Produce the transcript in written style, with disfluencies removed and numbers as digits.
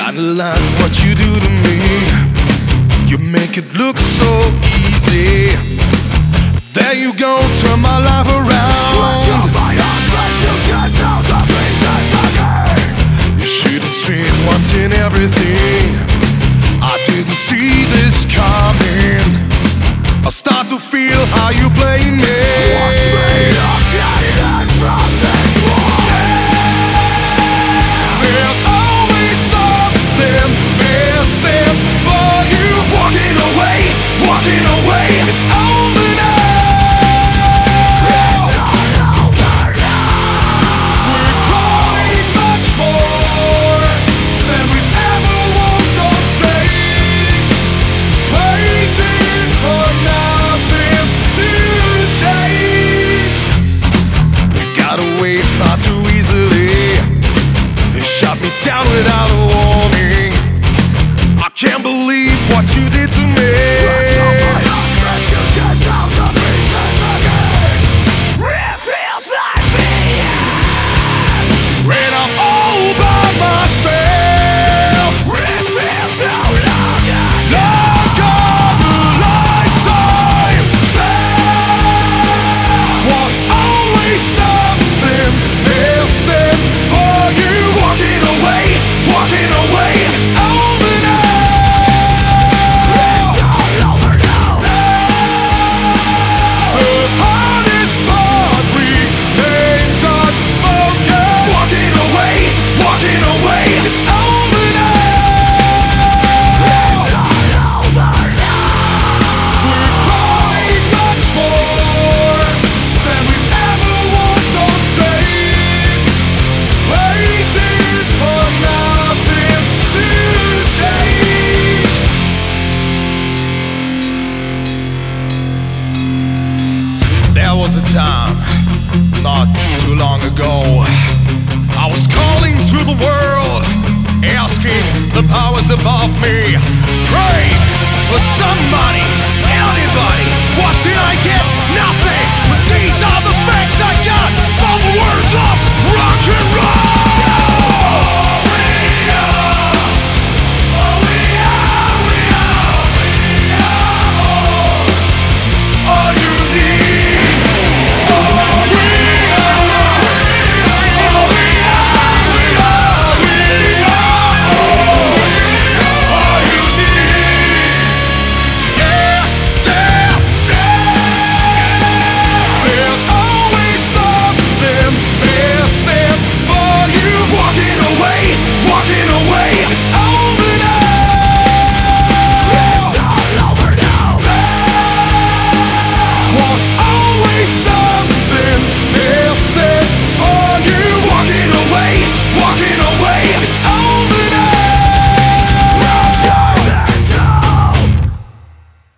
Kinda like what you do to me. You make it look so easy. There you go, turn my life around. You shooting straight, wanting everything. I didn't see this coming. I start to feel how you play me. Watch me, I'm getting it from this war. There's always something missing for you. Walking away, It's over now. it's all over now. We're crawling much more than we've ever walked on stage, waiting for nothing to change. You got away far too easily. They shot me down without a warning. I can't believe what you did to me. When I'm all by myself, long gone a lifetime. There was always something missing for you. Walking away, It's over now. it's all over now. The hardest part remains unspoken. Walking away, It's over now. it's all over now. We're crawling much more than we've ever walked on stage, waiting for nothing to change. There was a time, not too long ago, I was calling to the world, asking the powers above me, praying for somebody, anybody. What did I get? Nothing. But these are the